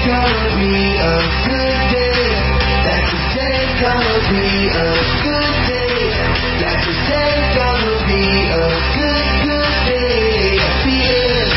gonna be a good day. That today's gonna be a good day. That today's gonna be a good day. I feel it.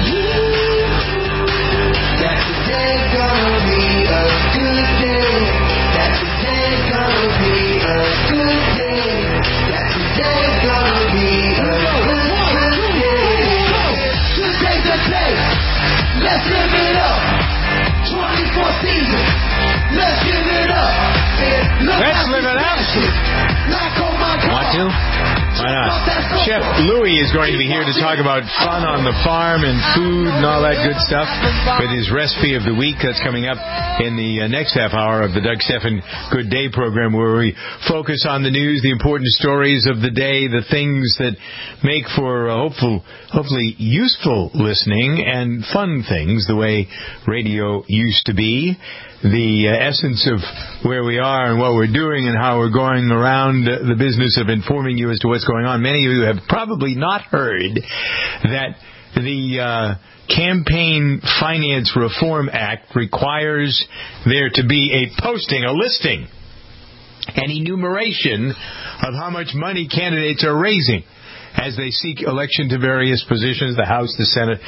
That today's gonna be a good day. That today's gonna be a good day. That today's gonna be a good day. Today's the day. Let's live it up. 24 seasons. Let's give it up. Let's live it up. Want to? Why not? Chef Louie is going to be here to talk about fun on the farm and food and all that good stuff with his recipe of the week. That's coming up in the next half hour of the Doug Stephan Good Day program, where we focus on the news, the important stories of the day, the things that make for hopefully useful listening and fun things, the way radio used to be. The essence of where we are and what we're doing and how we're going around the business of informing you as to what's going on. Many of you have probably not heard that the Campaign Finance Reform Act requires there to be a posting, a listing, an enumeration of how much money candidates are raising as they seek election to various positions, the House, the Senate.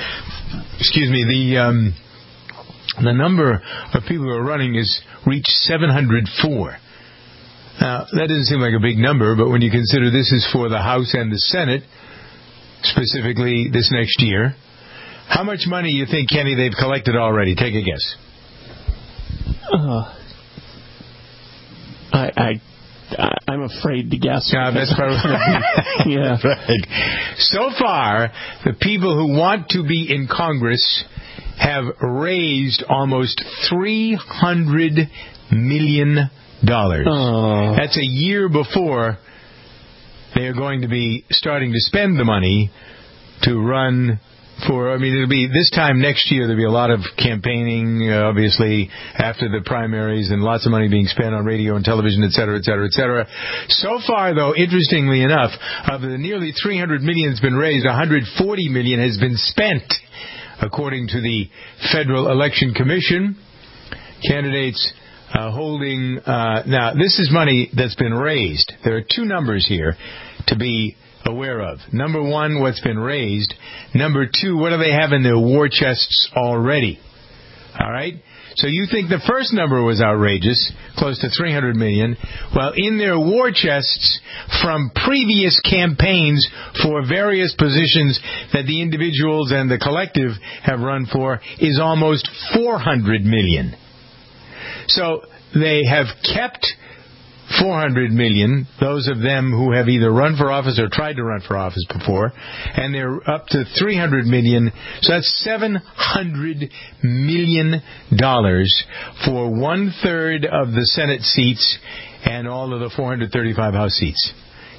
The number of people who are running has reached 704. Now, that doesn't seem like a big number, but when you consider this is for the House and the Senate, specifically this next year, how much money you think, Kenny, they've collected already? Take a guess. I'm afraid to guess. That's probably yeah. Right. So far, the people who want to be in Congress have raised almost $300 million. Oh. That's a year before they are going to be starting to spend the money to run for. It'll be this time next year. There'll be a lot of campaigning, obviously, after the primaries, and lots of money being spent on radio and television, et cetera, et cetera, et cetera. So far, though, interestingly enough, of the nearly $300 million has been raised, $140 million has been spent. According to the Federal Election Commission, candidates holding... now, this is money that's been raised. There are two numbers here to be aware of. Number one, what's been raised. Number two, what do they have in their war chests already? All right? So you think the first number was outrageous, close to $300 million. Well, in their war chests from previous campaigns for various positions that the individuals and the collective have run for is almost $400 million. So they have kept $400 million, those of them who have either run for office or tried to run for office before, and they're up to $300 million. So that's $700 million for 1/3 of the Senate seats and all of the 435 House seats.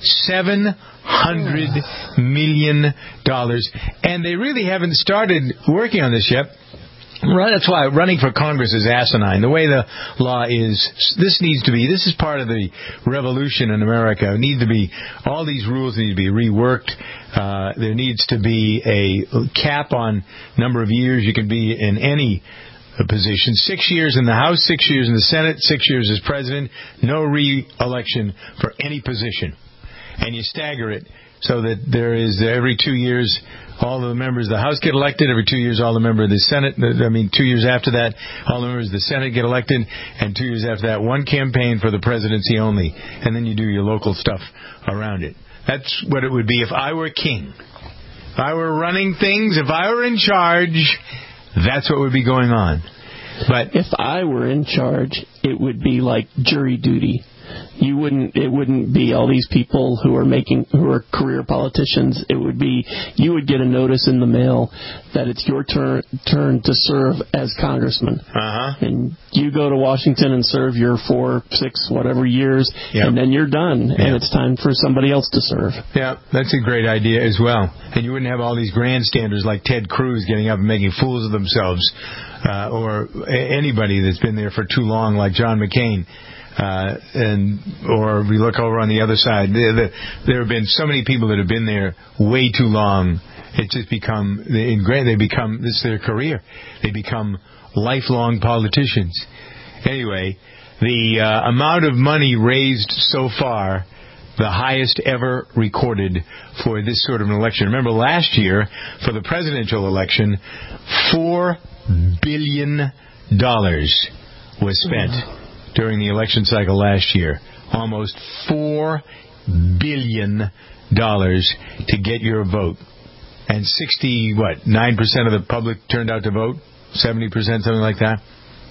$700 million. And they really haven't started working on this yet. Right, that's why running for Congress is asinine. The way the law is, this is part of the revolution in America. All these rules need to be reworked. There needs to be a cap on number of years you can be in any position. 6 years in the House, 6 years in the Senate, 6 years as president. No re-election for any position. And you stagger it so that there is every 2 years all the members of the House get elected. Every 2 years, all the members of the Senate. 2 years after that, all the members of the Senate get elected. And 2 years after that, one campaign for the presidency only. And then you do your local stuff around it. That's what it would be if I were king. If I were running things, if I were in charge, that's what would be going on. But if I were in charge, it would be like jury duty. It wouldn't be all these people who are career politicians. It would be, you would get a notice in the mail that it's your turn to serve as congressman. And you go to Washington and serve your 4, 6, whatever years, and then you're done, and it's time for somebody else to serve. Yeah, that's a great idea as well. And you wouldn't have all these grandstanders like Ted Cruz getting up and making fools of themselves, or anybody that's been there for too long like John McCain. Or we look over on the other side. There have been so many people that have been there way too long It's just become, this is their career. They become lifelong politicians. Anyway, the amount of money raised so far, the highest ever recorded for this sort of an election. Remember last year, for the presidential election, $4 billion was spent during the election cycle last year. Almost $4 billion to get your vote. And 9% of the public turned out to vote? 70%, something like that?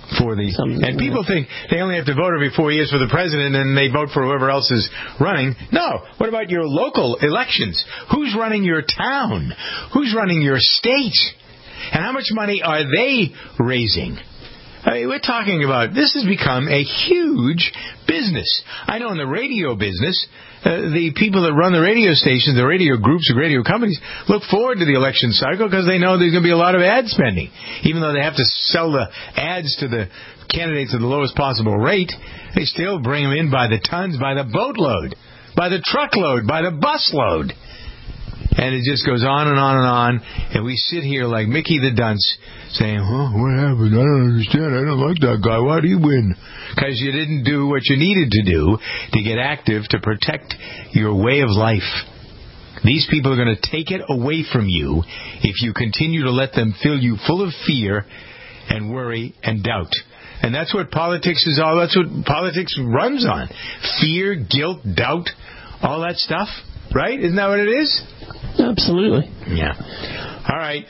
And people think they only have to vote every 4 years for the president and they vote for whoever else is running. No. What about your local elections? Who's running your town? Who's running your state? And how much money are they raising? I mean, we're talking about, this has become a huge business. I know in the radio business, the people that run the radio stations, the radio groups, the radio companies, look forward to the election cycle because they know there's going to be a lot of ad spending. Even though they have to sell the ads to the candidates at the lowest possible rate, they still bring them in by the tons, by the boatload, by the truckload, by the busload. And it just goes on and on and on. And we sit here like Mickey the Dunce saying, what happened? I don't understand. I don't like that guy. Why did he win? Because you didn't do what you needed to do to get active to protect your way of life. These people are going to take it away from you if you continue to let them fill you full of fear and worry and doubt. And that's what politics is all. That's what politics runs on. Fear, guilt, doubt, all that stuff. Right? Isn't that what it is? Absolutely. Yeah. All right.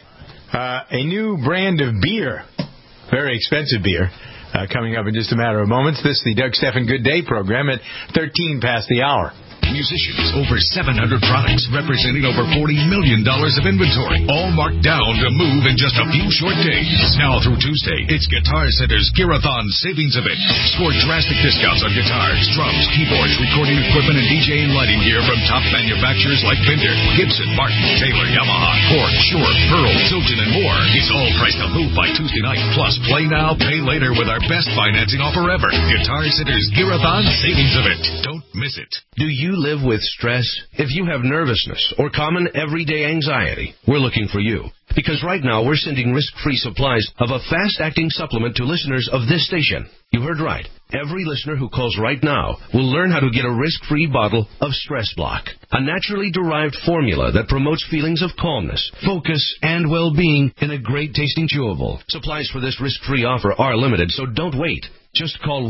A new brand of beer, very expensive beer, coming up in just a matter of moments. This is the Doug Stephan Good Day program at 13 past the hour. Musicians, over 700 products representing over $40 million of inventory, all marked down to move in just a few short days. Now through Tuesday, it's Guitar Center's Gearathon Savings Event. Score drastic discounts on guitars, drums, keyboards, recording equipment, and DJ and lighting gear from top manufacturers like Fender, Gibson, Martin, Taylor, Yamaha, Korg, Shure, Pearl, Zildjian, and more. It's all priced to move by Tuesday night. Plus, play now, pay later with our best financing offer ever. Guitar Center's Gearathon Savings Event. Don't miss it. Do you live with stress? If you have nervousness or common everyday anxiety, we're looking for you. Because right now we're sending risk-free supplies of a fast-acting supplement to listeners of this station. You heard right. Every listener who calls right now will learn how to get a risk-free bottle of Stress Block, a naturally derived formula that promotes feelings of calmness, focus, and well-being in a great-tasting chewable. Supplies for this risk-free offer are limited, so don't wait. Just call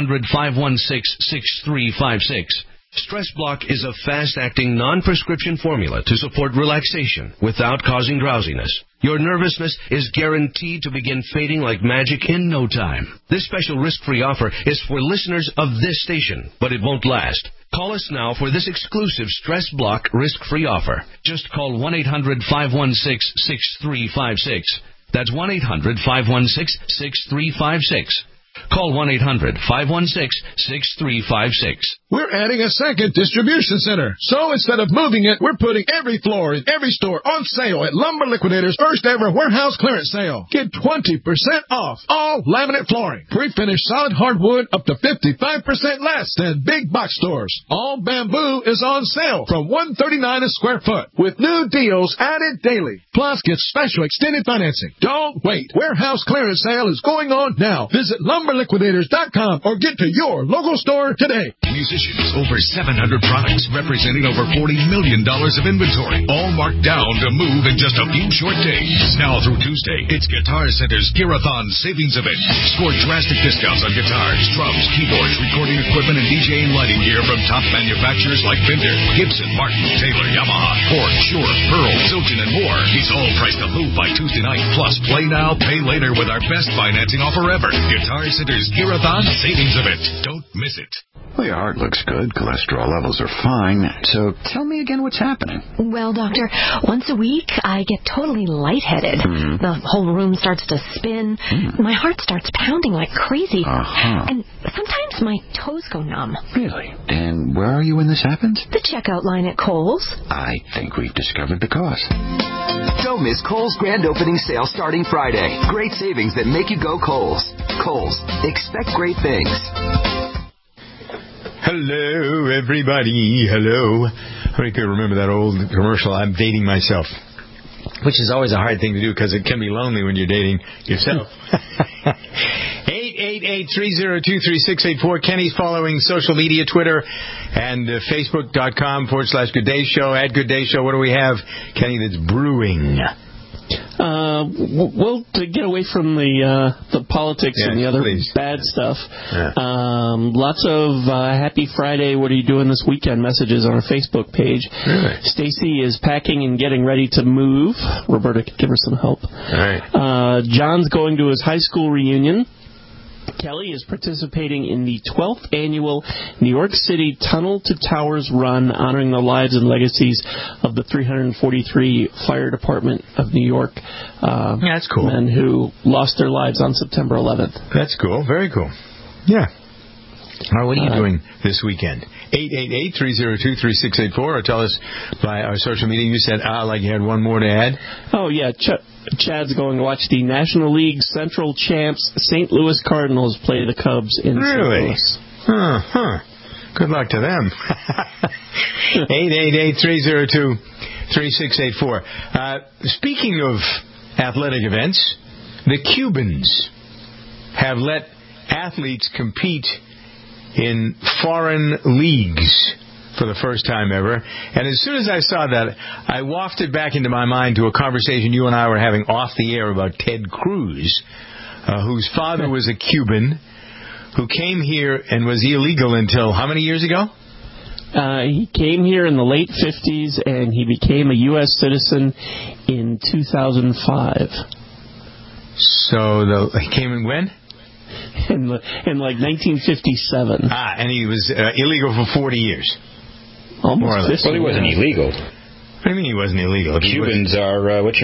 1-800-516-6356. Stress Block is a fast-acting, non-prescription formula to support relaxation without causing drowsiness. Your nervousness is guaranteed to begin fading like magic in no time. This special risk-free offer is for listeners of this station, but it won't last. Call us now for this exclusive Stress Block risk-free offer. Just call 1-800-516-6356. That's 1-800-516-6356. Call 1-800-516-6356. We're adding a second distribution center. So instead of moving it, we're putting every floor in every store on sale at Lumber Liquidators' first ever warehouse clearance sale. Get 20% off all laminate flooring. Pre-finished solid hardwood up to 55% less than big box stores. All bamboo is on sale from $139 a square foot with new deals added daily. Plus get special extended financing. Don't wait. Warehouse clearance sale is going on now. Visit LumberLiquidators.com or get to your local store today. Musicians, over 700 products representing over $40 million of inventory, all marked down to move in just a few short days. Now through Tuesday, it's Guitar Center's Gearathon Savings Event. Score drastic discounts on guitars, drums, keyboards, recording equipment, and DJ and lighting gear from top manufacturers like Fender, Gibson, Martin, Taylor, Yamaha, Korg, Shure, Pearl, Zildjian, and more. It's all priced to move by Tuesday night. Plus, play now, pay later with our best financing offer ever. Guitar Center's Gearathon Savings Event. Don't miss it. Well, your heart looks good. Cholesterol levels are fine. So tell me again what's happening. Well, doctor, once a week I get totally lightheaded. Mm-hmm. The whole room starts to spin. My heart starts pounding like crazy. And sometimes my toes go numb. Really? And where are you when this happens? The checkout line at Kohl's. I think we've discovered the cause. Don't miss Kohl's grand opening sale starting Friday. Great savings that make you go Kohl's. Kohl's. Expect great things. Hello, everybody. Hello. I think I remember that old commercial. I'm dating myself. which is always a hard thing to do because it can be lonely when you're dating yourself. 888-302-3684. Kenny's following social media, Twitter and Facebook.com/Good Day Show. At Good Day Show, what do we have, Kenny, that's brewing? Well, to get away from the politics and the other bad stuff, lots of Happy Friday, what are you doing this weekend messages on our Facebook page. Really? Stacy is packing and getting ready to move. Roberta could give her some help. All right. John's going to his high school reunion. Kelly is participating in the 12th annual New York City Tunnel to Towers Run, honoring the lives and legacies of the 343 Fire Department of New York that's cool. men who lost their lives on September 11th. That's cool. Very cool. Yeah. All right, what are you doing this weekend? 888-302-3684, or tell us by our social media. You said, like you had one more to add? Oh, yeah. Chad's going to watch the National League Central champs St. Louis Cardinals play the Cubs in St. Louis. Good luck to them. 888-302-3684. Speaking of athletic events, the Cubans have let athletes compete in foreign leagues for the first time ever. And as soon as I saw that, I wafted back into my mind to a conversation you and I were having off the air about Ted Cruz, whose father was a Cuban, who came here and was illegal until how many years ago? He came here in the late 50s, and he became a U.S. citizen in 2005. So he came in when? In like 1957. And he was illegal for 40 years. Almost 50. Well, he wasn't illegal. What do you mean he wasn't illegal? Cubans are,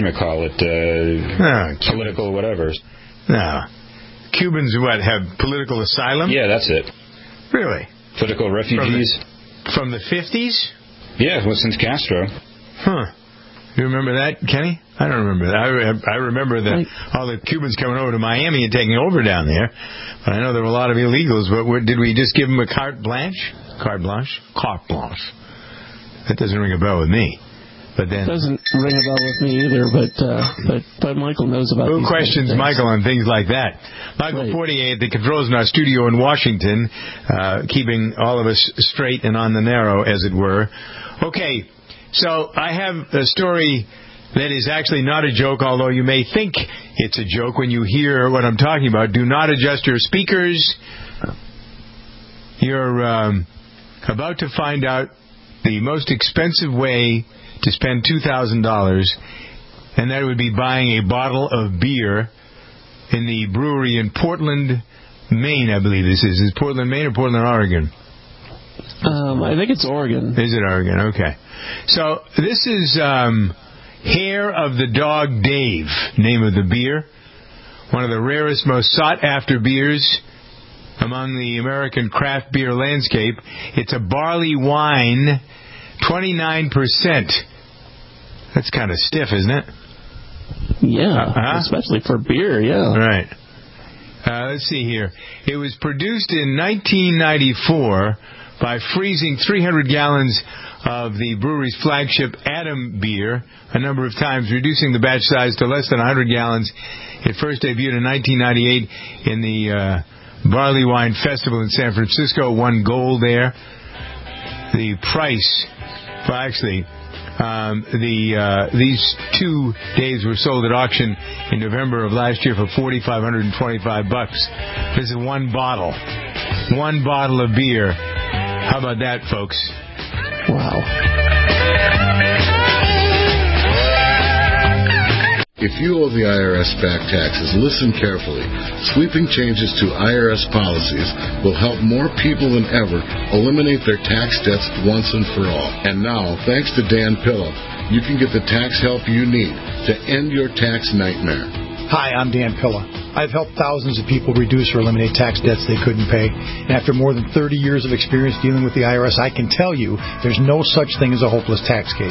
political whatever. No. Cubans, have political asylum? Yeah, that's it. Really? Political refugees. From the 50s? Yeah, well, since Castro. You remember that, Kenny? I don't remember that. I remember all the Cubans coming over to Miami and taking over down there. But I know there were a lot of illegals. But did we just give them a carte blanche? Carte blanche? Carte blanche. That doesn't ring a bell with me. But then it doesn't ring a bell with me either. But Michael knows about. Who questions Michael on things like that? Michael Fortier at the controls in our studio in Washington, keeping all of us straight and on the narrow, as it were. Okay. So I have a story that is actually not a joke, although you may think it's a joke when you hear what I'm talking about. Do not adjust your speakers. You're about to find out the most expensive way to spend $2,000, and that would be buying a bottle of beer in the brewery in Portland, Maine, I believe this is. Is it Portland, Maine or Portland, Oregon? I think it's Oregon. Is it Oregon? Okay. So this is Hair of the Dog Dave, name of the beer. One of the rarest, most sought-after beers among the American craft beer landscape. It's a barley wine, 29%. That's kind of stiff, isn't it? Yeah, especially for beer, yeah. Right. Let's see here. It was produced in 1994 by freezing 300 gallons of the brewery's flagship Adam beer a number of times, reducing the batch size to less than 100 gallons. It first debuted in 1998 in the Barley Wine Festival in San Francisco, won gold there. The price, well, actually, these 2 days were sold at auction in November of last year for $4,525. This is one bottle of beer. How about that, folks? Wow. If you owe the IRS back taxes, listen carefully. Sweeping changes to IRS policies will help more people than ever eliminate their tax debts once and for all. And now, thanks to Dan Pilla, you can get the tax help you need to end your tax nightmare. Hi, I'm Dan Pilla. I've helped thousands of people reduce or eliminate tax debts they couldn't pay. And after more than 30 years of experience dealing with the IRS, I can tell you there's no such thing as a hopeless tax case.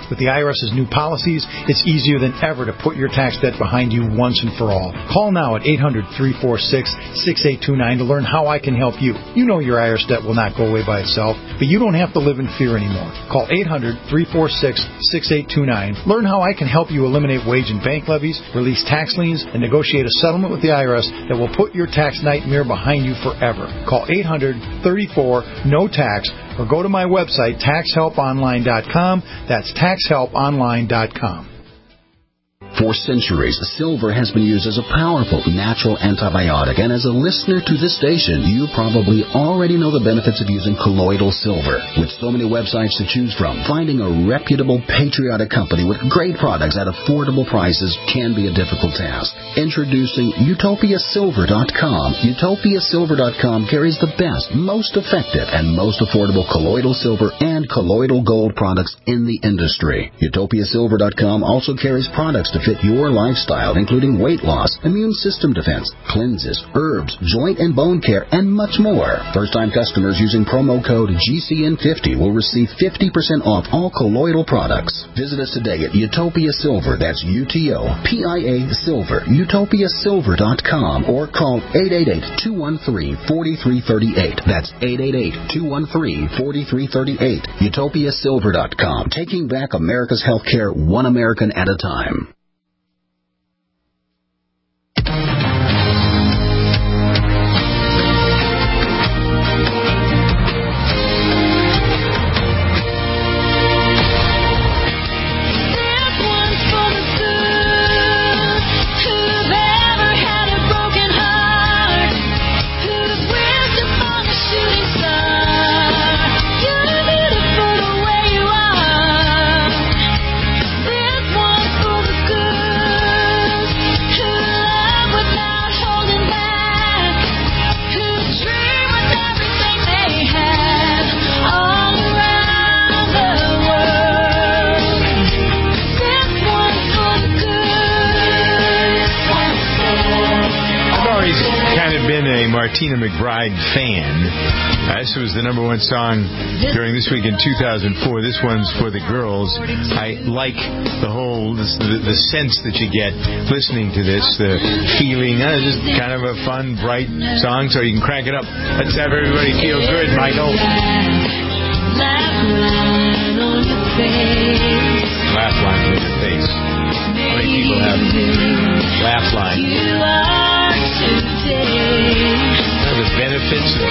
With the IRS's new policies, it's easier than ever to put your tax debt behind you once and for all. Call now at 800-346-6829 to learn how I can help you. You know your IRS debt will not go away by itself, but you don't have to live in fear anymore. Call 800-346-6829. Learn how I can help you eliminate wage and bank levies, release tax liens, and negotiate a settlement with the IRS that will put your tax nightmare behind you forever. Call 800-34-NO-TAX or go to my website, taxhelponline.com. That's taxhelponline.com. For centuries, silver has been used as a powerful natural antibiotic, and as a listener to this station, you probably already know the benefits of using colloidal silver. With so many websites to choose from, finding a reputable, patriotic company with great products at affordable prices can be a difficult task. Introducing UtopiaSilver.com. UtopiaSilver.com carries the best, most effective, and most affordable colloidal silver and colloidal gold products in the industry. UtopiaSilver.com also carries products to fit your lifestyle, including weight loss, immune system defense, cleanses, herbs, joint and bone care, and much more. First-time customers using promo code GCN50 will receive 50% off all colloidal products. Visit us today at Utopia Silver, that's UTOPIA Silver, UtopiaSilver.com, or call 888-213-4338. That's 888-213-4338. UtopiaSilver.com, taking back America's healthcare one American at a time. Martina McBride fan. This was the number one song during this week in 2004. This one's for the girls. I like the whole, the sense that you get listening to this, the feeling. Just kind of a fun, bright song, so you can crank it up. Let's have everybody feel good, Michael. Laugh line on your face. How many people have laugh line? The benefits of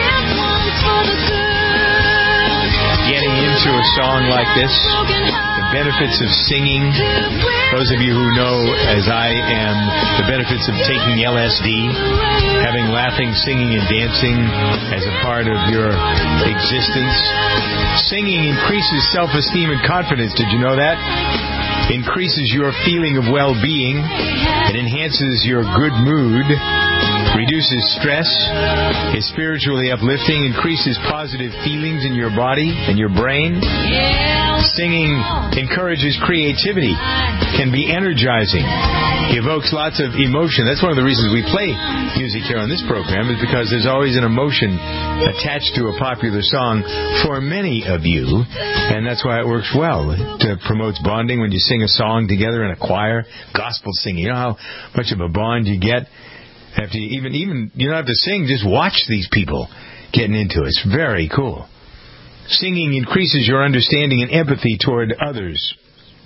getting into a song like this, the benefits of singing. Those of you who know, as I am, the benefits of taking LSD, having laughing, singing, and dancing as a part of your existence. Singing increases self-esteem and confidence. Did you know that? Increases your feeling of well-being. It enhances your good mood. Reduces stress, is spiritually uplifting, increases positive feelings in your body and your brain. Singing encourages creativity, can be energizing, evokes lots of emotion. That's one of the reasons we play music here on this program, is because there's always an emotion attached to a popular song for many of you, and that's why it works well. It promotes bonding when you sing a song together in a choir, gospel singing. You know how much of a bond you get? After you even you don't have to sing, just watch these people getting into it. It's very cool. Singing increases your understanding and empathy toward others.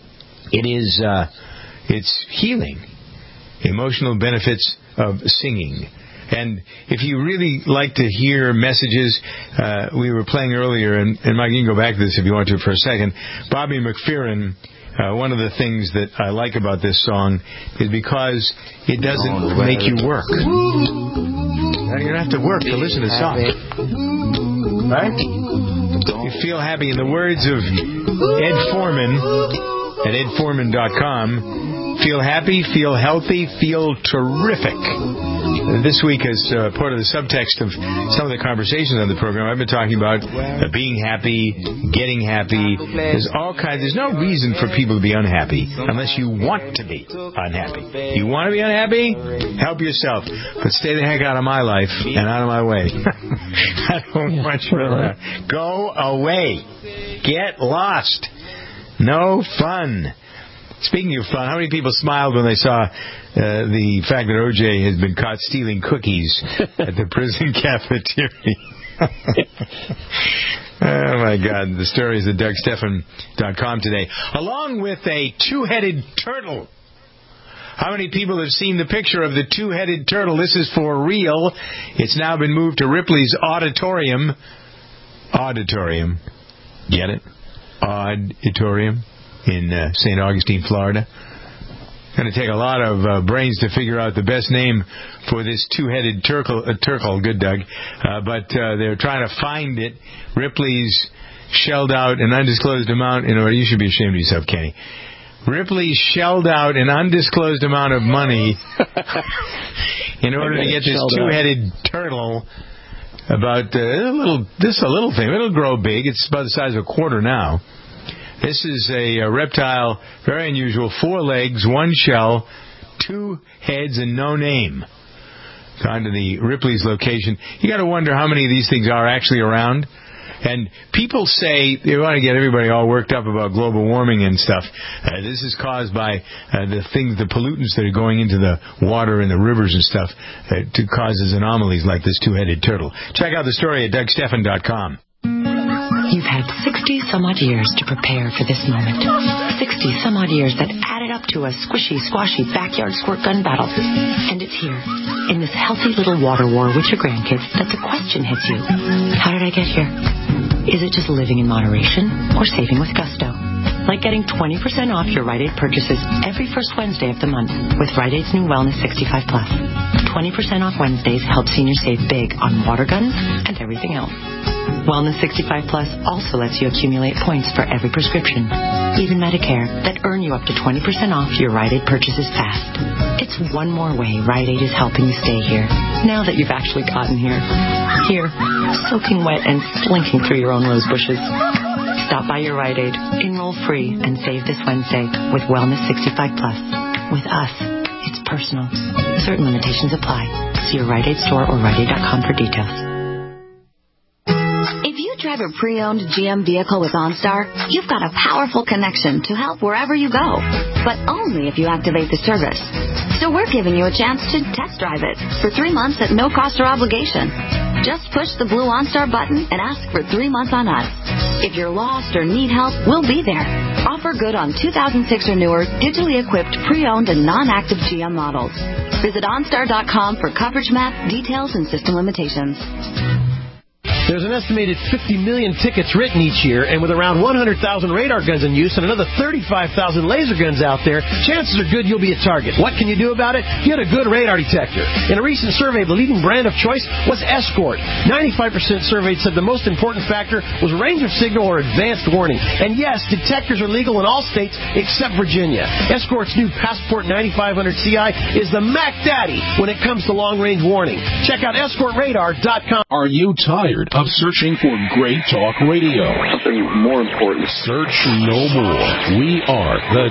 It's healing. Emotional benefits of singing. And if you really like to hear messages, we were playing earlier, and Mike, you can go back to this if you want to for a second. Bobby McFerrin. One of the things that I like about this song is because it doesn't make you work. You don't have to work to listen to the song. Right? You feel happy. In the words of Ed Foreman at edforeman.com, feel happy, feel healthy, feel terrific. This week, as part of the subtext of some of the conversations on the program, I've been talking about being happy, getting happy. There's no reason for people to be unhappy unless you want to be unhappy. You want to be unhappy? Help yourself. But stay the heck out of my life and out of my way. I don't want you around. Go away. Get lost. No fun. Speaking of fun, how many people smiled when they saw the fact that O.J. has been caught stealing cookies at the prison cafeteria? Oh, my God. The story is at DougStephan.com today. Along with a two-headed turtle. How many people have seen the picture of the two-headed turtle? This is for real. It's now been moved to Ripley's Auditorium. Auditorium. Get it? Auditorium in St. Augustine, Florida. Going to take a lot of brains to figure out the best name for this two-headed turtle. Good, Doug. But they're trying to find it. Ripley's shelled out an undisclosed amount. You should be ashamed of yourself, Kenny. Ripley shelled out an undisclosed amount of money in order to get this two-headed turtle. About a little thing. It'll grow big. It's about the size of a quarter now. This is a reptile, very unusual. 4 legs, 1 shell, 2 heads, and no name. Gone to the Ripley's location. You got to wonder how many of these things are actually around. And people say they want to get everybody all worked up about global warming and stuff. This is caused by the pollutants that are going into the water and the rivers and stuff to causes anomalies like this two-headed turtle. Check out the story at DougStephan.com. You've had 60-some-odd years to prepare for this moment. 60-some-odd years that added up to a squishy, squashy backyard squirt gun battle. And it's here, in this healthy little water war with your grandkids, that the question hits you. How did I get here? Is it just living in moderation or saving with gusto? Like getting 20% off your Rite Aid purchases every first Wednesday of the month with Rite Aid's new Wellness 65 Plus. 20% off Wednesdays helps seniors save big on water guns and everything else. Wellness 65 Plus also lets you accumulate points for every prescription, even Medicare, that earn you up to 20% off your Rite Aid purchases fast. It's one more way Rite Aid is helping you stay here, now that you've actually gotten here. Here, soaking wet and slinking through your own rose bushes. Stop by your Rite Aid, enroll free, and save this Wednesday with Wellness 65 Plus. With us, it's personal. Certain limitations apply. See your Rite Aid store or RiteAid.com for details. If you drive a pre-owned GM vehicle with OnStar, you've got a powerful connection to help wherever you go, but only if you activate the service. So we're giving you a chance to test drive it for 3 months at no cost or obligation. Just push the blue OnStar button and ask for 3 months on us. If you're lost or need help, we'll be there. Offer good on 2006 or newer, digitally equipped, pre-owned, and non-active GM models. Visit OnStar.com for coverage map, details, and system limitations. There's an estimated 50 million tickets written each year, and with around 100,000 radar guns in use and another 35,000 laser guns out there, chances are good you'll be a target. What can you do about it? Get a good radar detector. In a recent survey, the leading brand of choice was Escort. 95% surveyed said the most important factor was range of signal or advanced warning. And yes, detectors are legal in all states except Virginia. Escort's new Passport 9500 CI is the Mac Daddy when it comes to long-range warning. Check out EscortRadar.com. Are you tired of searching for great talk radio? Something more important. Search no more. We are the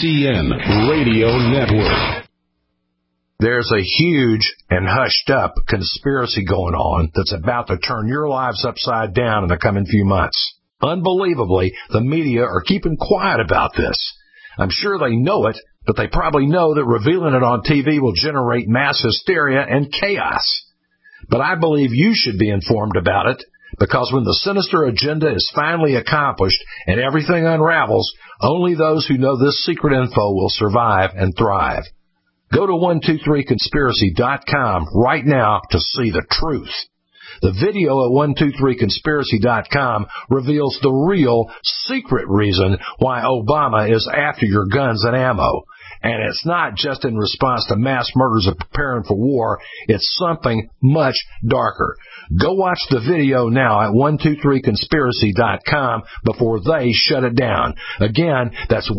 GCN Radio Network. There's a huge and hushed up conspiracy going on that's about to turn your lives upside down in the coming few months. Unbelievably, the media are keeping quiet about this. I'm sure they know it, but they probably know that revealing it on TV will generate mass hysteria and chaos. But I believe you should be informed about it, because when the sinister agenda is finally accomplished and everything unravels, only those who know this secret info will survive and thrive. Go to 123conspiracy.com right now to see the truth. The video at 123conspiracy.com reveals the real secret reason why Obama is after your guns and ammo. And it's not just in response to mass murders of preparing for war. It's something much darker. Go watch the video now at 123conspiracy.com before they shut it down. Again, that's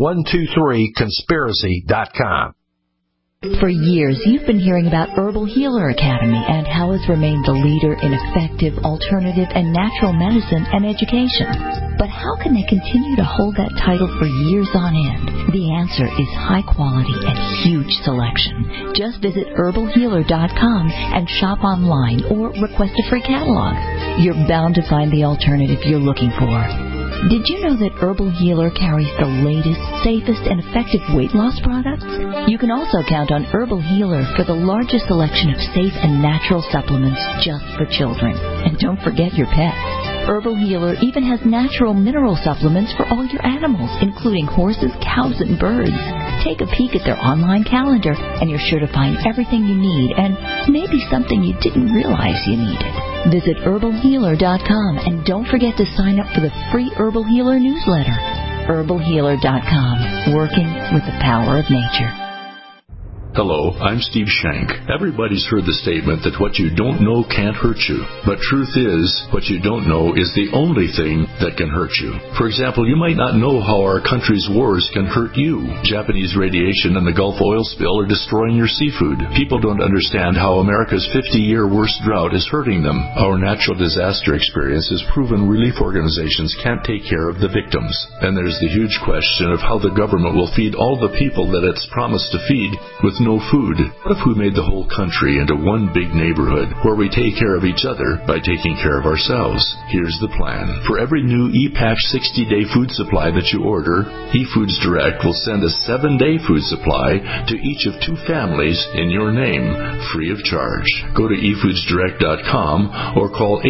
123conspiracy.com. For years, you've been hearing about Herbal Healer Academy and how it's remained the leader in effective, alternative, and natural medicine and education. But how can they continue to hold that title for years on end? The answer is high quality and huge selection. Just visit herbalhealer.com and shop online or request a free catalog. You're bound to find the alternative you're looking for. Did you know that Herbal Healer carries the latest, safest, and effective weight loss products? You can also count on Herbal Healer for the largest selection of safe and natural supplements just for children. And don't forget your pets. Herbal Healer even has natural mineral supplements for all your animals, including horses, cows, and birds. Take a peek at their online calendar, and you're sure to find everything you need and maybe something you didn't realize you needed. Visit herbalhealer.com and don't forget to sign up for the free Herbal Healer newsletter. herbalhealer.com, working with the power of nature. Hello, I'm Steve Shank. Everybody's heard the statement that what you don't know can't hurt you. But truth is, what you don't know is the only thing that can hurt you. For example, you might not know how our country's wars can hurt you. Japanese radiation and the Gulf oil spill are destroying your seafood. People don't understand how America's 50-year worst drought is hurting them. Our natural disaster experience has proven relief organizations can't take care of the victims. And there's the huge question of how the government will feed all the people that it's promised to feed with no food. What if we made the whole country into one big neighborhood where we take care of each other by taking care of ourselves? Here's the plan. For every new ePatch 60-day food supply that you order, eFoods Direct will send a 7-day food supply to each of 2 families in your name, free of charge. Go to efoodsdirect.com or call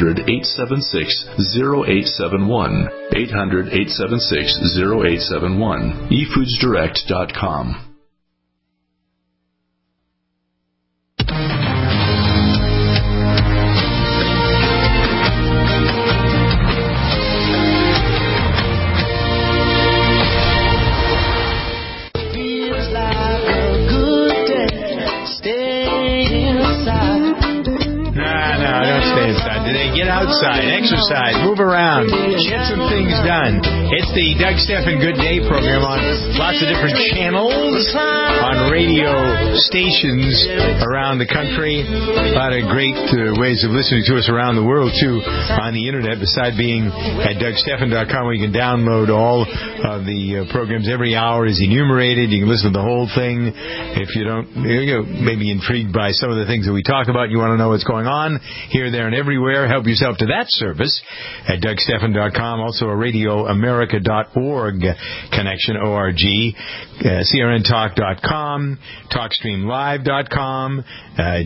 800-876-0871. 800-876-0871. efoodsdirect.com. Get outside, exercise, move around, get some things done. It's the Doug Stephan Good Day program on lots of different channels, on radio stations around the country. A lot of great ways of listening to us around the world, too, on the Internet, besides being at DougStephan.com, where you can download all of the programs. Every hour is enumerated. You can listen to the whole thing. If you don't, maybe intrigued by some of the things that we talk about, you want to know what's going on here, there, and everywhere, help yourself to that service at DougStephan.com. Also a RadioAmerica.org connection, O-R-G, CRNTalk.com, TalkStreamLive.com,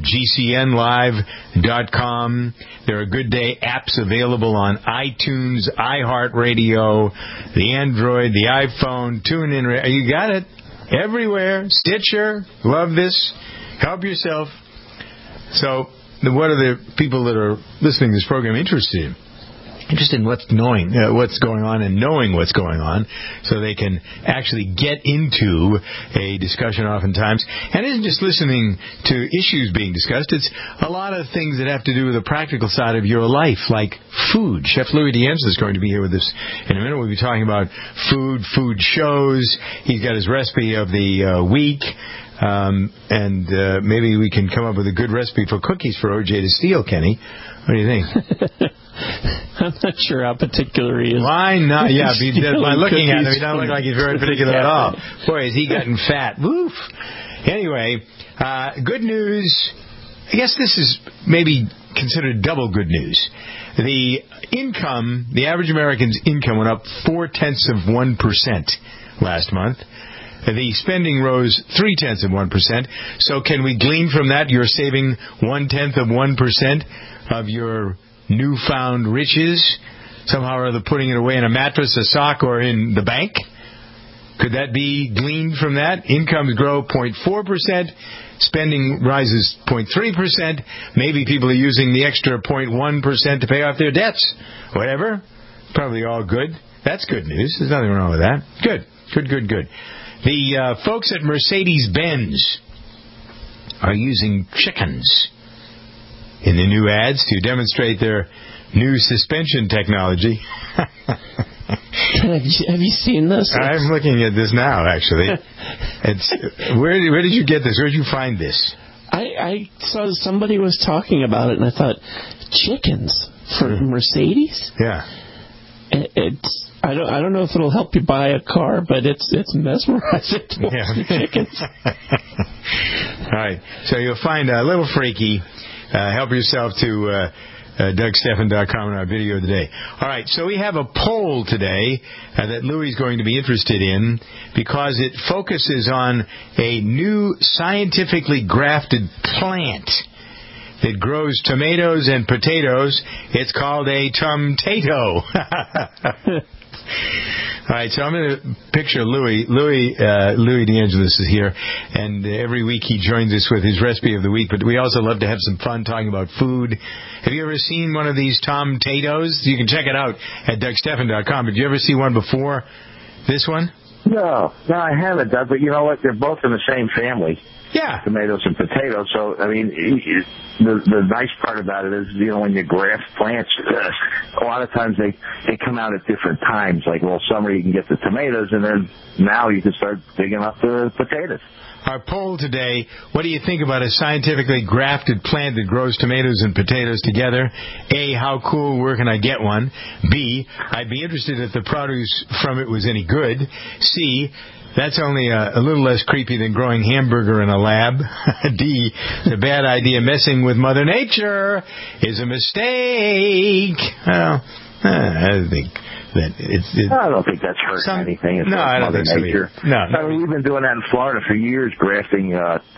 GCNLive.com. There are Good Day apps available on iTunes, iHeartRadio, the Android, the iPhone, TuneIn. You got it. Everywhere. Stitcher. Love this. Help yourself. So, what are the people that are listening to this program interested in? Interested in what's going on and knowing what's going on, so they can actually get into a discussion oftentimes. And it isn't just listening to issues being discussed. It's a lot of things that have to do with the practical side of your life, like food. Chef Louis Dienza is going to be here with us in a minute. We'll be talking about food shows. He's got his recipe of the week. And maybe we can come up with a good recipe for cookies for O.J. to steal, Kenny. What do you think? I'm not sure how particular he is. Why not? Yeah, by looking at him, he doesn't look like he's very particular at all. Boy, has he gotten fat. Woof. Anyway, good news. I guess this is maybe considered double good news. The average American's income went up 0.4% last month. The spending rose 0.3%. So can we glean from that you're saving 0.1% of your newfound riches? Somehow or other putting it away in a mattress, a sock, or in the bank? Could that be gleaned from that? Incomes grow 0.4%. Spending rises 0.3%. Maybe people are using the extra 0.1% to pay off their debts. Whatever. Probably all good. That's good news. There's nothing wrong with that. Good. The folks at Mercedes-Benz are using chickens in the new ads to demonstrate their new suspension technology. Have you seen this? I'm looking at this now, actually. Where did you get this? Where did you find this? I saw somebody was talking about it, and I thought, chickens for Mercedes? Yeah. I don't know if it'll help you buy a car, but it's mesmerizing to watch the chickens. All right. So you'll find a little freaky. Help yourself to DougStephan.com in our video of the day. All right, so we have a poll today that Louis is going to be interested in because it focuses on a new scientifically grafted plant that grows tomatoes and potatoes. It's called a tum-tato. All right, so I'm going to picture Louis DeAngelis is here, and every week he joins us with his recipe of the week, but we also love to have some fun talking about food. Have you ever seen one of these tum-tatoes? You can check it out at DougStephan.com, but did you ever see one before this one? No, I haven't, Doug, but you know what? They're both in the same family. Yeah. Tomatoes and potatoes. So, I mean, the nice part about it is, when you graft plants, a lot of times they come out at different times. Like, summer you can get the tomatoes, and then now you can start digging up the potatoes. Our poll today, what do you think about a scientifically grafted plant that grows tomatoes and potatoes together? A, how cool, where can I get one? B, I'd be interested if the produce from it was any good. C, that's only a little less creepy than growing hamburger in a lab. D, it's a bad idea. Messing with Mother Nature is a mistake. Well, I think that I don't think that's hurting anything. No, I don't think so either. No. I mean, we've been doing that in Florida for years, grafting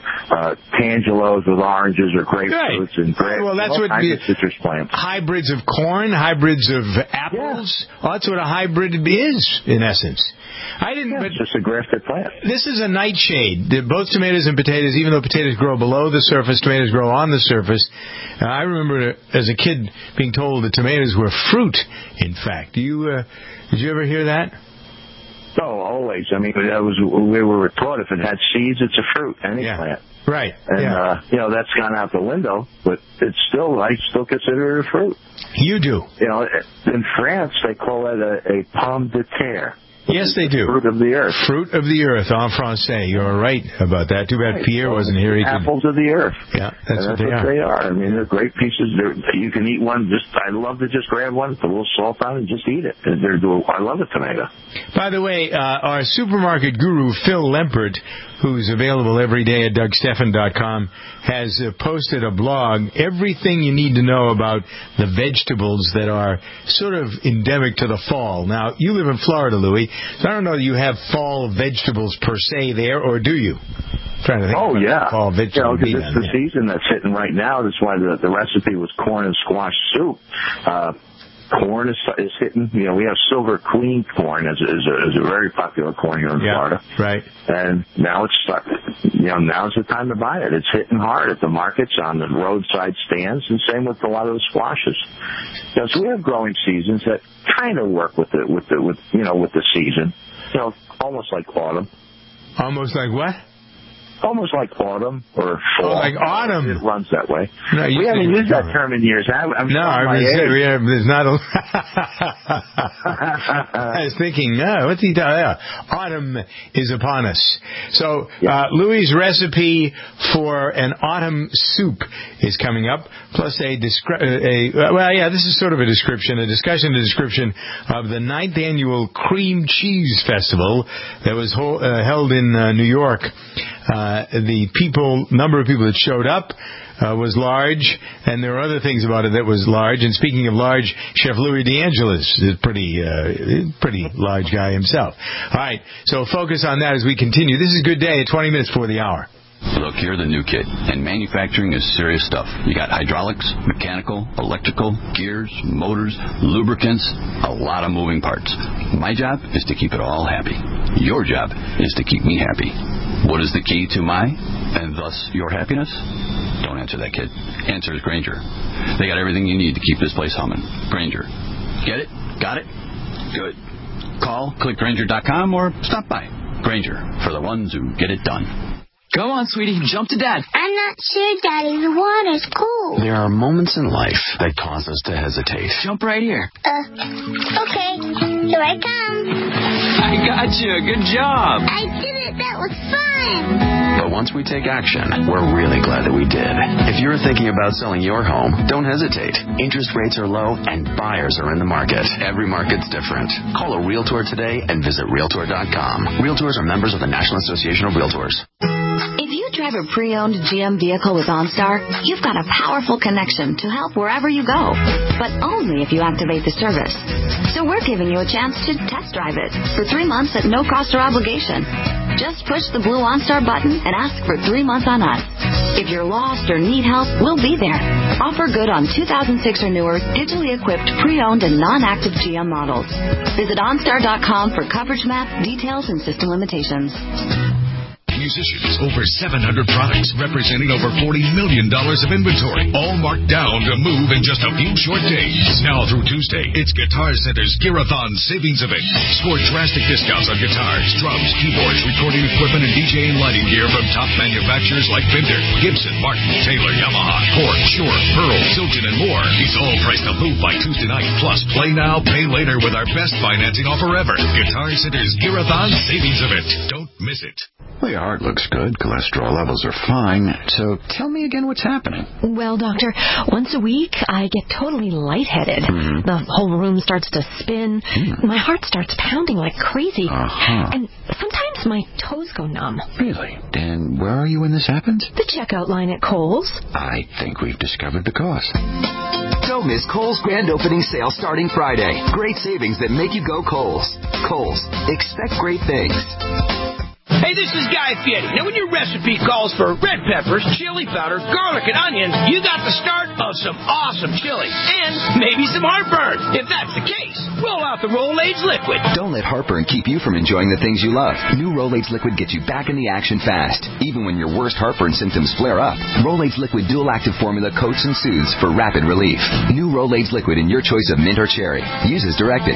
tangelos with oranges or grapefruits and that's what citrus plants. Hybrids of corn, hybrids of apples. Yeah. Well, that's what a hybrid is, in essence. It's just a grafted plant. This is a nightshade. Both tomatoes and potatoes, even though potatoes grow below the surface, tomatoes grow on the surface. I remember as a kid being told that tomatoes were fruit, in fact. Did you ever hear that? Oh, always. I mean, we were taught if it had seeds, it's a fruit, any plant. Right. And, that's gone out the window, but I still consider it a fruit. You do? In France, they call it a pomme de terre. Yes, they do. Fruit of the earth. Fruit of the earth, en français. You're right about that. Too bad Pierre wasn't here. Apples of the earth. Yeah, that's what they are. I mean, they're great pieces. You can eat one. I love to just grab one, put a little salt on it, and just eat it. I love a tomato. By the way, our supermarket guru, Phil Lempert, who's available every day at DougStephan.com, has posted a blog, everything you need to know about the vegetables that are sort of endemic to the fall. Now, you live in Florida, Louis, so I don't know that you have fall vegetables per se there, or do you? I'm trying to think about fall vegetable. Because it's the season that's hitting right now. That's why the recipe was corn and squash soup. Corn is hitting. We have Silver Queen corn as a very popular corn here in Florida. Right. And now now's the time to buy it. It's hitting hard at the markets, on the roadside stands, and same with a lot of the squashes. So we have growing seasons that kind of work with the season. Almost like autumn. Almost like what? Almost like autumn or fall. Like autumn. It runs that way. No, we haven't used that term in years. I was not a... I was thinking, what's he talking about? Autumn is upon us. So, Louis' recipe for an autumn soup is coming up, plus this is sort of a description of the 9th annual Cream Cheese Festival that was held in New York. The number of people that showed up was large, and there were other things about it that was large. And speaking of large, Chef Louis DeAngelis is a pretty large guy himself. All right, so focus on that as we continue. This is Good Day at 20 minutes before the hour. Look, you're the new kid, and manufacturing is serious stuff. You got hydraulics, mechanical, electrical, gears, motors, lubricants, a lot of moving parts. My job is to keep it all happy. Your job is to keep me happy. What is the key to my, and thus your happiness? Don't answer that, kid. Answer is Grainger. They got everything you need to keep this place humming. Grainger. Get it? Got it? Good. Call, click Grainger.com, or stop by. Grainger, for the ones who get it done. Come on, sweetie, jump to Dad. I'm not sure, Daddy. The water's cool. There are moments in life that cause us to hesitate. Jump right here. Okay. Here I come. I got you. Good job. I did it. That was fun. But once we take action, we're really glad that we did. If you're thinking about selling your home, don't hesitate. Interest rates are low and buyers are in the market. Every market's different. Call a Realtor today and visit Realtor.com. Realtors are members of the National Association of Realtors. If you you drive a pre-owned GM vehicle with OnStar, you've got a powerful connection to help wherever you go, but only if you activate the service. So we're giving you a chance to test drive it for 3 months at no cost or obligation. Just push the blue OnStar button and ask for 3 months on us. If you're lost or need help, we'll be there. Offer good on 2006 or newer, digitally equipped, pre-owned, and non-active GM models. Visit OnStar.com for coverage map, details, and system limitations. Musicians, over 700 products representing over $40 million of inventory, all marked down to move in just a few short days. Now through Tuesday, it's Guitar Center's Gearathon Savings Event. Score drastic discounts on guitars, drums, keyboards, recording equipment, and DJ and lighting gear from top manufacturers like Fender, Gibson, Martin, Taylor, Yamaha, Korg, Shure, Pearl, Zildjian, and more. It's all priced to move by Tuesday night. Plus, play now, pay later with our best financing offer ever. Guitar Center's Gearathon Savings Event. Don't miss it. Well, your heart looks good. Cholesterol levels are fine. So tell me again what's happening. Well, doctor, once a week I get totally lightheaded. Mm-hmm. The whole room starts to spin. My heart starts pounding like crazy. And sometimes my toes go numb. Really? And where are you when this happens? The checkout line at Kohl's. I think we've discovered the cause. Don't miss Kohl's grand opening sale starting Friday. Great savings that make you go Kohl's. Kohl's. Expect great things. Hey, this is Guy Fieri. Now, when your recipe calls for red peppers, chili powder, garlic, and onions, you got the start of some awesome chili and maybe some heartburn. If that's the case, roll out the Rolaids Liquid. Don't let heartburn keep you from enjoying the things you love. New Rolaids Liquid gets you back in the action fast, even when your worst heartburn symptoms flare up. Rolaids Liquid dual-active formula coats and soothes for rapid relief. New Rolaids Liquid in your choice of mint or cherry. Use as directed.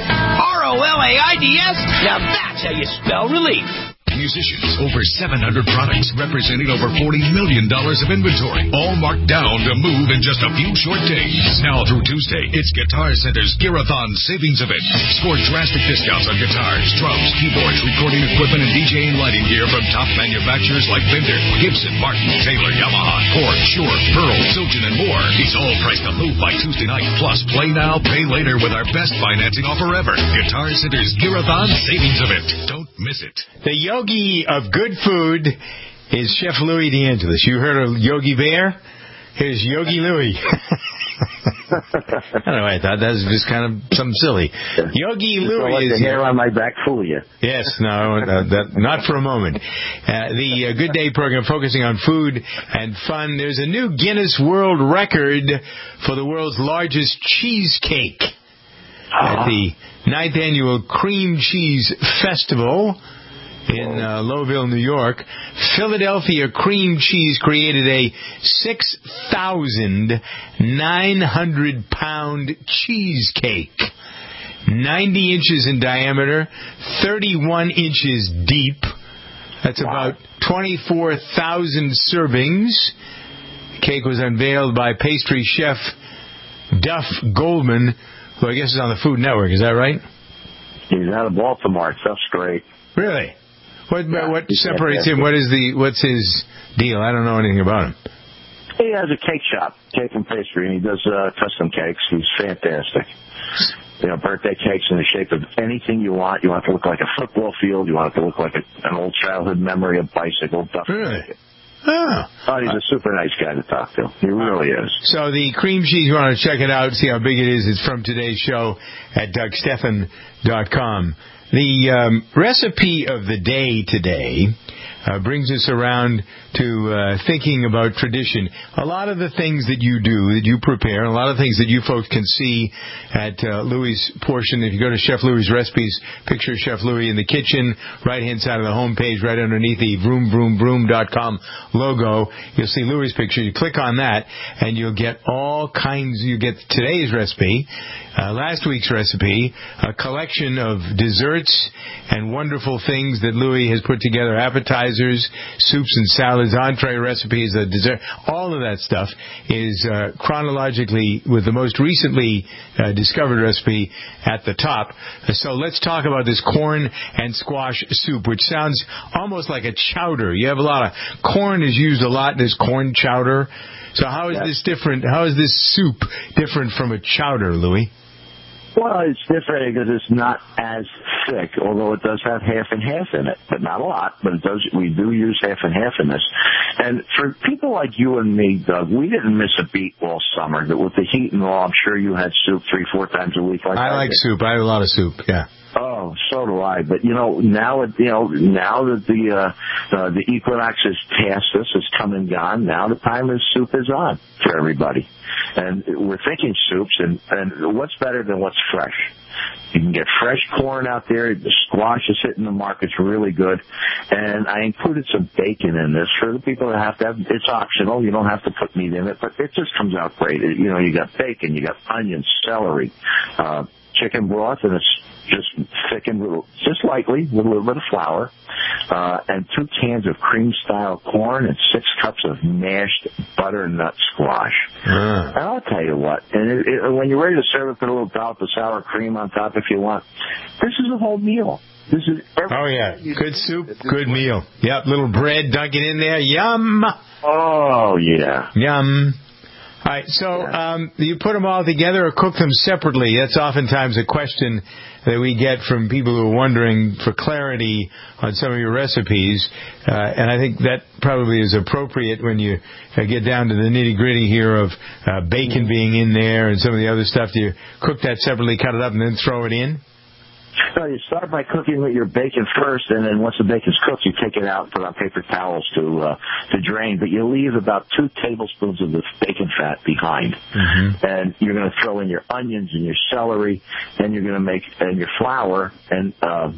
Rolaids? Now that's how you spell relief. Musicians, over 700 products representing over $40 million of inventory, all marked down to move in just a few short days. Now through Tuesday, it's Guitar Center's Gearathon Savings Event. Score drastic discounts on guitars, drums, keyboards, recording equipment, and DJ and lighting gear from top manufacturers like Fender, Gibson, Martin, Taylor, Yamaha, Korg, Shure, Pearl, Zildjian, and more. It's all priced to move by Tuesday night. Plus, play now, pay later with our best financing offer ever. Guitar Center's Gearathon Savings Event. Don't miss it. The yogi of good food is Chef Louis DeAngelis. You heard of Yogi Bear? Here's Yogi Louis. I don't know. I thought that was just kind of something silly. Yogi Louis is the hair on my back fool you. Yes, no, not for a moment. The Good Day program focusing on food and fun. There's a new Guinness World Record for the world's largest cheesecake at the 9th Annual Cream Cheese Festival in Lowville, New York. Philadelphia Cream Cheese created a 6,900-pound cheesecake. 90 inches in diameter, 31 inches deep. That's about 24,000 servings. The cake was unveiled by pastry chef Duff Goldman, who I guess is on the Food Network. Is that right? He's out of Baltimore. Stuff's great. Really? What separates him? What's his deal? I don't know anything about him. He has a cake shop, cake and pastry, and he does custom cakes. He's fantastic. You know, birthday cakes in the shape of anything you want. You want it to look like a football field. You want it to look like an old childhood memory, a bicycle. Really? Oh, he's a super nice guy to talk to. He really is. So the cream cheese, you want to check it out, see how big it is. It's from today's show at DougStephan.com. The recipe of the day today brings us around to thinking about tradition. A lot of the things that you do, that you prepare, a lot of things that you folks can see at Louis' portion. If you go to Chef Louis' recipes, picture Chef Louis in the kitchen, right-hand side of the homepage, right underneath the vroomvroomvroom.com logo, you'll see Louis' picture. You click on that, and you'll get all kinds. You get today's recipe, last week's recipe, a collection of desserts and wonderful things that Louis has put together, appetizers, soups and salads, entree recipes, dessert. All of that stuff is chronologically with the most recently discovered recipe at the top. So let's talk about this corn and squash soup, which sounds almost like a chowder. You have a lot of corn is used a lot in this corn chowder. So how is this different? How is this soup different from a chowder, Louis? Well, it's different because it's not as thick, although it does have half and half in it, but not a lot. But it does. We do use half and half in this. And for people like you and me, Doug, we didn't miss a beat all summer. That with the heat and all, I'm sure you had soup 3-4 times a week. I like soup. I have a lot of soup. Yeah. Oh, so do I. But now that the equinox is past us, it's come and gone. Now the time of soup is on for everybody, and we're thinking soups. And what's better than what's fresh? You can get fresh corn out there. The squash is hitting the market's really good. And I included some bacon in this for the people that have to have. It's optional. You don't have to put meat in it, but it just comes out great. You got bacon, you got onions, celery, chicken broth, and it's just thickened just lightly with a little bit of flour, and 2 cans of cream-style corn and 6 cups of mashed butternut squash. And I'll tell you what, and when you're ready to serve it, put a little dollop of sour cream on top if you want. This is a whole meal. This is good soup, good meal. Yep, little bread, dunk it in there. Yum. Oh yeah. Yum. All right, so you put them all together or cook them separately? That's oftentimes a question that we get from people who are wondering for clarity on some of your recipes, and I think that probably is appropriate when you get down to the nitty-gritty here of bacon being in there and some of the other stuff. Do you cook that separately, cut it up, and then throw it in? So you start by cooking with your bacon first, and then once the bacon's cooked, you take it out and put on paper towels to drain. But you leave about 2 tablespoons of the bacon fat behind, and you're going to throw in your onions and your celery, and you're going to make your flour and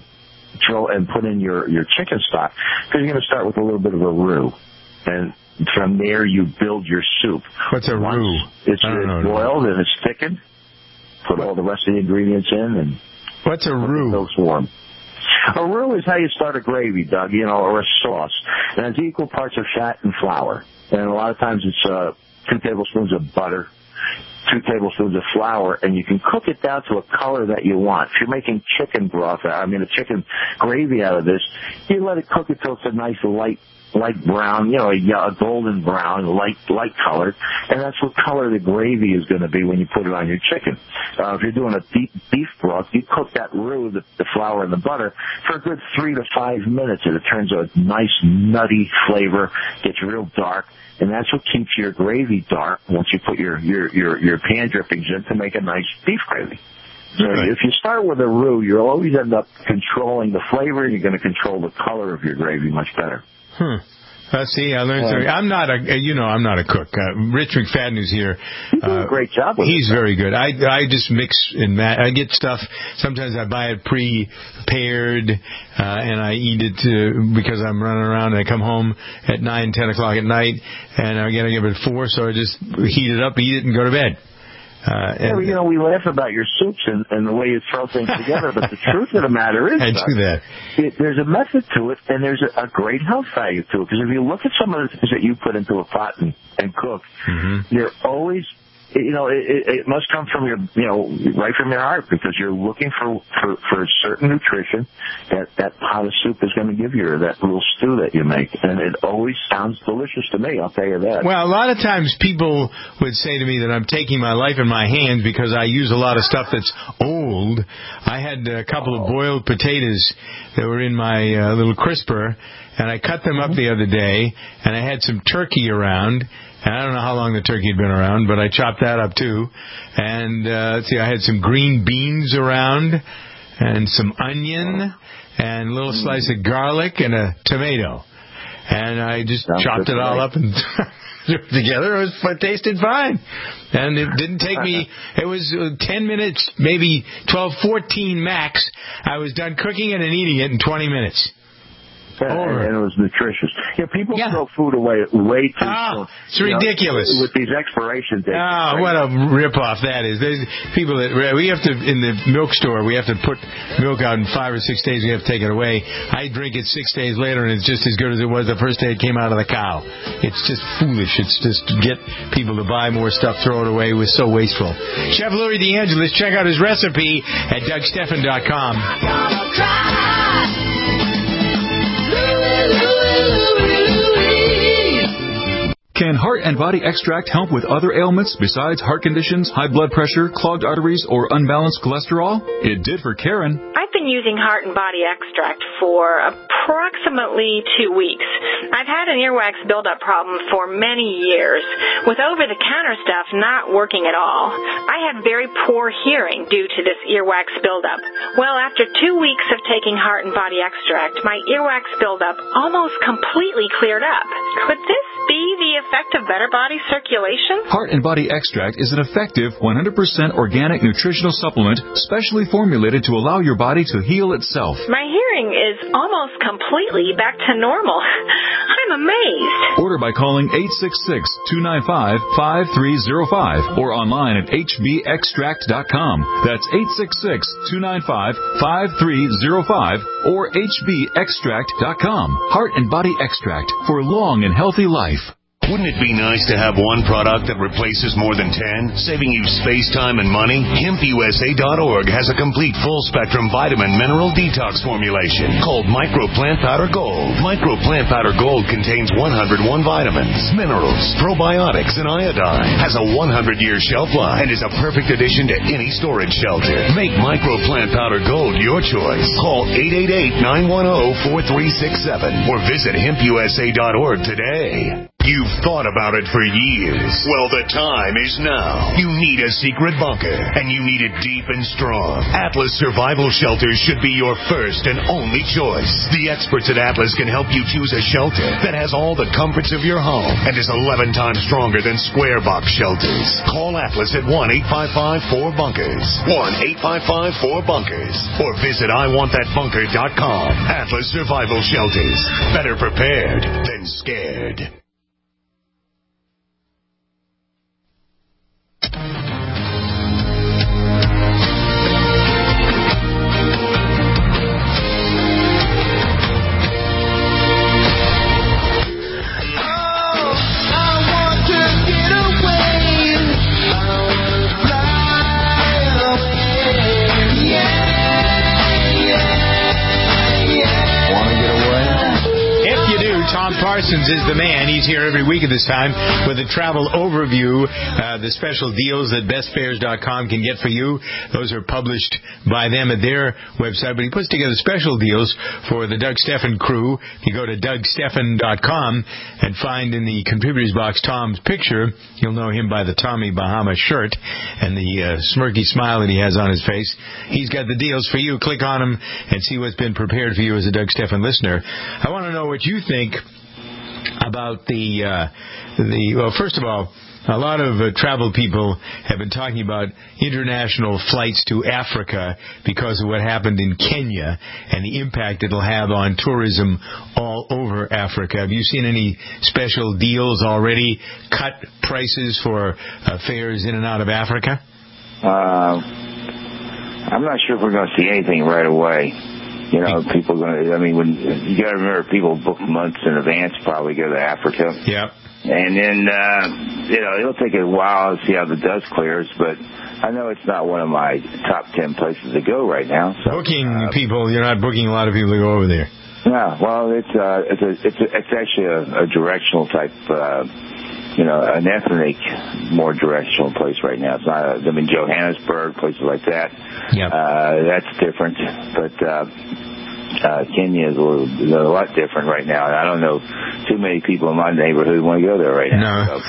put in your chicken stock. Because you're going to start with a little bit of a roux, and from there you build your soup. What's a roux? It's boiled and it's thickened. Put all the rest of the ingredients in and. What's a roux? Warm. A roux is how you start a gravy, Doug, or a sauce. And it's equal parts of fat and flour. And a lot of times it's 2 tablespoons of butter, 2 tablespoons of flour, and you can cook it down to a color that you want. If you're making chicken broth, a chicken gravy out of this, you let it cook it till it's a nice light brown, a golden brown, light colored, and that's what color the gravy is going to be when you put it on your chicken. If you're doing a deep beef broth, you cook that roux, the flour and the butter, for a good 3 to 5 minutes, and it turns a nice nutty flavor, gets real dark, and that's what keeps your gravy dark once you put your pan drippings in to make a nice beef gravy. So if you start with a roux, you'll always end up controlling the flavor, and you're going to control the color of your gravy much better. See, I learned something. I'm not a cook. Rich McFadden, who's here, he's doing a great job with he's very good. I just mix and I get stuff. Sometimes I buy it pre-prepared, and I eat it because I'm running around. And I come home at 9, 10 o'clock at night, and I get up at 4, so I just heat it up, eat it, and go to bed. We laugh about your soups and the way you throw things together, but the truth of the matter is, I do that. There's a method to it, and there's a great health value to it. Because if you look at some of the things that you put into a pot and cook, they're always, it must come from right from your heart, because you're looking for certain nutrition that pot of soup is going to give you, or that little stew that you make. And it always sounds delicious to me, I'll tell you that. Well, a lot of times people would say to me that I'm taking my life in my hands because I use a lot of stuff that's old. I had a couple of boiled potatoes that were in my little crisper, and I cut them up the other day, and I had some turkey around. And I don't know how long the turkey had been around, but I chopped that up too. And I had some green beans around, and some onion, and a little slice of garlic, and a tomato. And I just chopped it all up and threw it together. It tasted fine. And it didn't take me, it was 10 minutes, maybe 12, 14 max. I was done cooking it and eating it in 20 minutes. And it was nutritious. People throw food away way too soon. It's ridiculous. With these expiration dates. What a rip-off that is. There's people that, we have to, in the milk store, we have to put milk out in 5 or 6 days, we have to take it away. I drink it 6 days later, and it's just as good as it was the first day it came out of the cow. It's just foolish. It's just to get people to buy more stuff, throw it away. It was so wasteful. Chef Louis DeAngelis, check out his recipe at DougSteffen.com. Can Heart and Body Extract help with other ailments besides heart conditions, high blood pressure, clogged arteries, or unbalanced cholesterol? It did for Karen. I've been using Heart and Body Extract for approximately 2 weeks. I've had an earwax buildup problem for many years, with over-the-counter stuff not working at all. I had very poor hearing due to this earwax buildup. Well, after 2 weeks of taking Heart and Body Extract, my earwax buildup almost completely cleared up. Could this be the effect of better body circulation? Heart and Body Extract is an effective 100% organic nutritional supplement specially formulated to allow your body to heal itself. My hearing is almost completely back to normal. I'm amazed. Order by calling 866-295-5305 or online at hbextract.com. That's 866-295-5305 or hbextract.com. Heart and Body Extract for long and healthy life. Wouldn't it be nice to have one product that replaces more than 10, saving you space, time, and money? HempUSA.org has a complete full-spectrum vitamin mineral detox formulation called Micro Plant Powder Gold. Micro Plant Powder Gold contains 101 vitamins, minerals, probiotics, and iodine. Has a 100-year shelf life and is a perfect addition to any storage shelter. Make Micro Plant Powder Gold your choice. Call 888-910-4367 or visit HempUSA.org today. You've thought about it for years. Well, the time is now. You need a secret bunker, and you need it deep and strong. Atlas Survival Shelters should be your first and only choice. The experts at Atlas can help you choose a shelter that has all the comforts of your home and is 11 times stronger than square box shelters. Call Atlas at 1-855-4BUNKERS. 1-855-4BUNKERS. Or visit IWantThatBunker.com. Atlas Survival Shelters. Better prepared than scared. Tom Parsons is the man. He's here every week at this time with a travel overview, the special deals that bestfares.com can get for you. Those are published by them at their website, but he puts together special deals for the Doug Steffen crew. If you go to DougSteffen.com and find in the contributors box Tom's picture, you'll know him by the Tommy Bahama shirt and the smirky smile that he has on his face. He's got the deals for you. Click on them and see what's been prepared for you as a Doug Steffen listener. I want to know what you think about well, first of all, a lot of travel people have been talking about international flights to Africa because of what happened in Kenya and the impact it'll have on tourism all over Africa. Have you seen any special deals already, cut prices for fares in and out of Africa? I'm not sure if we're going to see anything right away. You know, people going to, when you got to remember, people book months in advance probably go to Africa. Yeah. And then, it'll take a while to see how the dust clears, but I know it's not one of my top 10 places to go right now. So, people, you're not booking a lot of people to go over there. No, well, it's actually a directional type, an ethnic, more directional place right now. It's not, Johannesburg, places like that. Yeah. That's different, but, Kenya is a lot different right now. I don't know too many people in my neighborhood want to go there right now. No.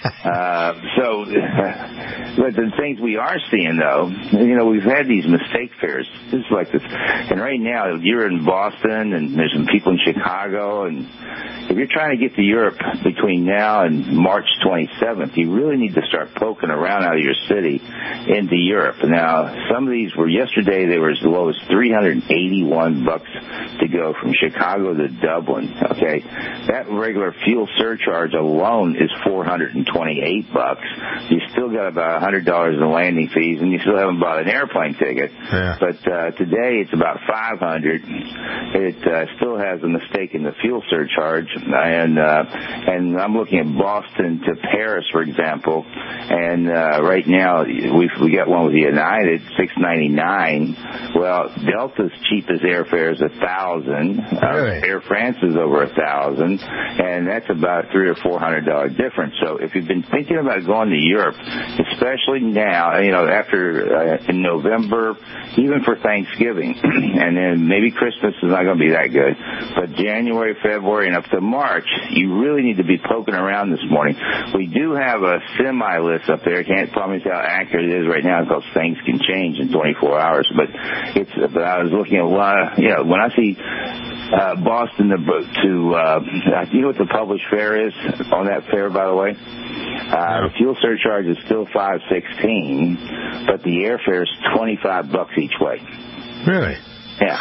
But the things we are seeing, though, we've had these mistake fares. This is like this. And right now, you're in Boston, and there's some people in Chicago, and if you're trying to get to Europe between now and March 27th, you really need to start poking around out of your city into Europe. Now, some of these were yesterday, they were as low as $381 to go from Chicago to Dublin. Okay, that regular fuel surcharge alone is $428. You still got about $100 in landing fees, and you still haven't bought an airplane ticket. Yeah. But today it's about $500. It still has a mistake in the fuel surcharge, and I'm looking at Boston to Paris, for example, and right now we got one with United, $699. Well, Delta's cheapest airfare is $1,000. Really? Air France is over $1,000, and that's about $300 or $400 difference. So if you've been thinking about going to Europe, especially now, after in November, even for Thanksgiving, and then maybe Christmas is not going to be that good, but January, February, and up to March, you really need to be poking around this morning. We do have a semi-list up there. I can't promise how accurate it is right now because things can change in 24 hours, but I was looking at a lot of, when I see Boston to you know what the published fare is on that fare, by the way? The fuel surcharge is still $5.16, but the airfare is $25 each way. Really? Yeah.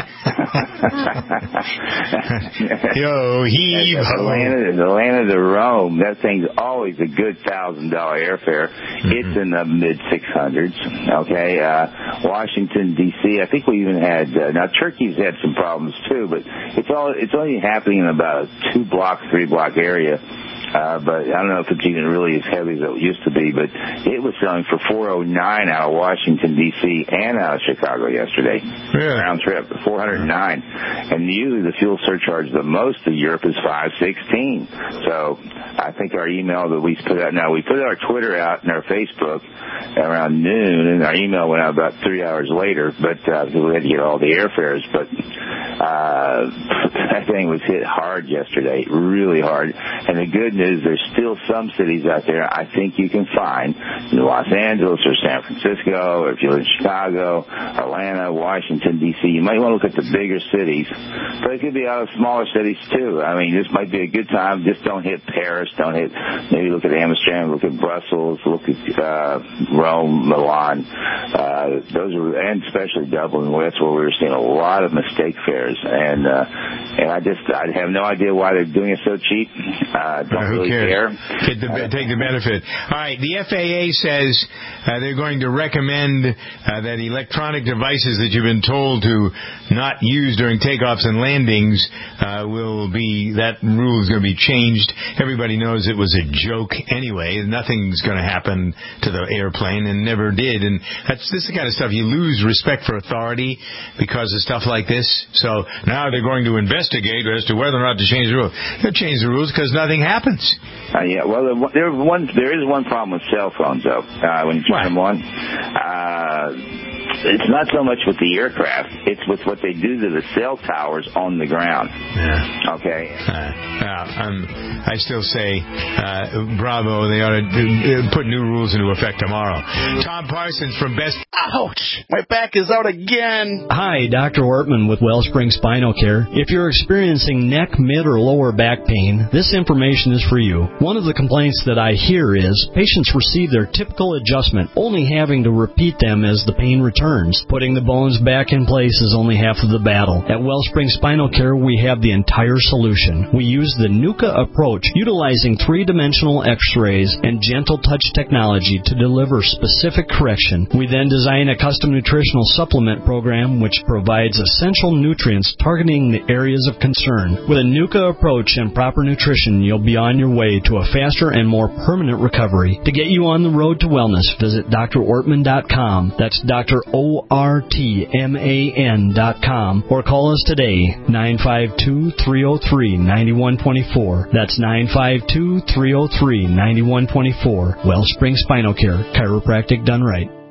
Yo, heave ho. Atlanta to Rome, that thing's always a good $1,000 airfare. It's in the mid-600s. Okay. Washington, D.C., I think we even had, now Turkey's had some problems too, but it's only happening in about a 2-block, 3-block area. But I don't know if it's even really as heavy as it used to be, but it was selling for $409 out of Washington, D.C. and out of Chicago yesterday. Really? Round trip, $409. And usually the fuel surcharge the most of Europe is $5.16. So I think our email that we put out, now we put our Twitter out and our Facebook around noon, and our email went out about 3 hours later, but because we had to get all the airfares. But that thing was hit hard yesterday, really hard. And the good news, there's still some cities out there I think you can find in Los Angeles or San Francisco, or if you live in Chicago, Atlanta, Washington, D.C. You might want to look at the bigger cities, but it could be out of smaller cities too. I mean, this might be a good time. Just don't hit Paris. Maybe look at Amsterdam, look at Brussels, look at Rome, Milan. And especially Dublin, where that's where we were seeing a lot of mistake fares. And I have no idea why they're doing it so cheap. Don't really care. Take the benefit. All right, the FAA says they're going to recommend that electronic devices that you've been told to not use during takeoffs and landings that rule is going to be changed. Everybody knows it was a joke anyway. Nothing's going to happen to the airplane, and never did. And this is the kind of stuff you lose respect for authority because of stuff like this. So now they're going to investigate as to whether or not to change the rules. They'll change the rules because nothing happens. Yeah, well, there is one problem with cell phones, though, when you turn them on. It's not so much with the aircraft. It's with what they do to the cell towers on the ground. Yeah. Okay? I still say, bravo, they ought to put new rules into effect tomorrow. Tom Parsons from Best... Ouch! My back is out again! Hi, Dr. Ortman with Wellspring Spinal Care. If you're experiencing neck, mid, or lower back pain, this information is for you. One of the complaints that I hear is patients receive their typical adjustment, only having to repeat them as the pain returns. Putting the bones back in place is only half of the battle. At Wellspring Spinal Care, we have the entire solution. We use the NUCA approach, utilizing three-dimensional x-rays and gentle touch technology to deliver specific correction. We then design a custom nutritional supplement program which provides essential nutrients targeting the areas of concern. With a NUCA approach and proper nutrition, you'll be on your way to a faster and more permanent recovery. To get you on the road to wellness, visit drortman.com. That's drortman.com, or call us today, 952-303-9124. That's 952-303-9124. Wellspring Spinal Care, chiropractic done right.